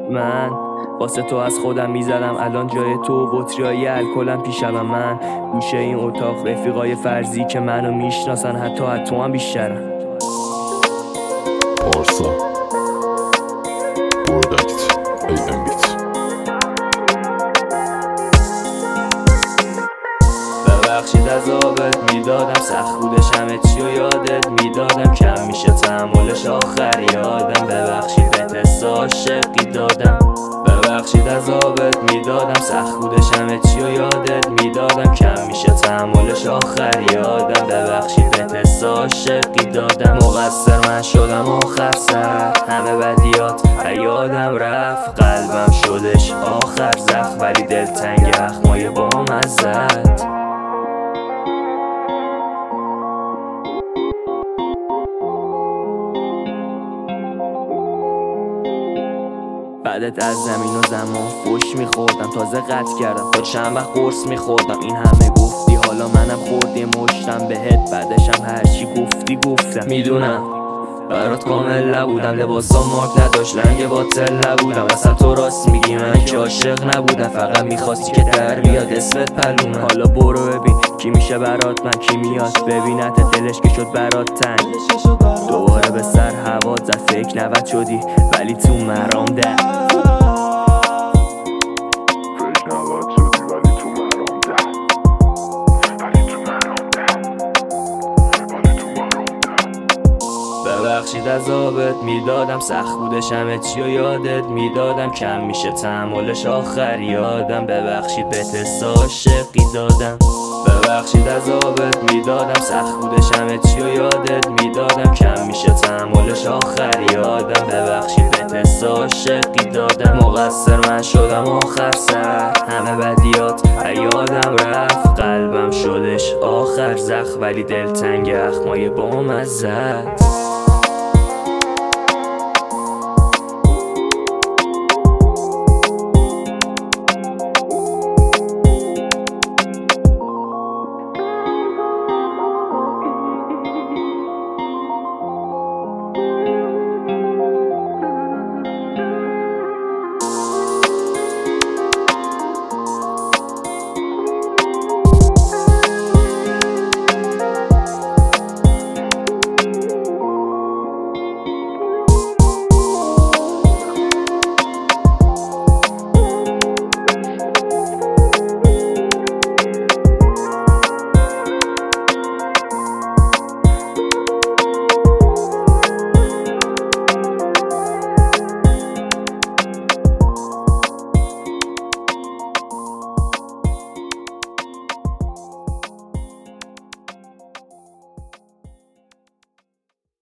من واسه تو از خودم میزدم، الان جای تو وطریای الکلم پیشم. من گوشه این اتاق رفیقای فرضی که منو میشناسن، حتی از تو هم بیشترن. پارسا پروداکت AM بیت. ببخشید عذابت میدادم، سخت بودش همه چی و یادت میدادم، کم میشه تحملش آخر یادم. ببخشید بهت حس عاشقی دادم، ببخشید عذابت میدادم، سخت بودش همه چی و یادت میدادم، کم میشه تحملش آخر یادم. ببخشید بهت حس عاشقی دادم، مقصر من شدم آخر سر همه بدیات یادم رفت، قلبم شدش آخر زخم، ولی دلتنگ اخمای با مزد. بعدت از زمین و زمان فوش میخوردم، تازه قطع کردم تا چند وقت قرص میخوردم. این همه گفتی حالا منم خوردی مشتم بهت، بعدشم هرچی گفتی گفتم. میدونم برات کامل نبودم، لباسا مارک نداشت، رنگ باطل نبودم، اصلا تو راست میگی من که عاشق نبودم، فقط میخواستی که در بیاد اسمت پلومه. حالا برو ببین کی میشه برات من، کی میاد ببینت دلش که شد برات تنگ. دوباره به سر هوا زد فکر نوت شدی ولی تو مرام ده. ببخشید عذابت میدادم، سخت بودش همه چی و یادت میدادم، کم میشه تحملش آخر یادم. ببخشید بهت حس عاشقی دادم، ببخشید عذابت میدادم، سخت بودش همه چی و یادت میدادم، کم میشه تحملش آخر یادم. ببخشید بهت حس عاشقی دادم، مقصر من شدم آخر سر همه بدیات یادم رفت، قلبم شدش آخر زخم، ولی دلتنگ اخمای با مزد.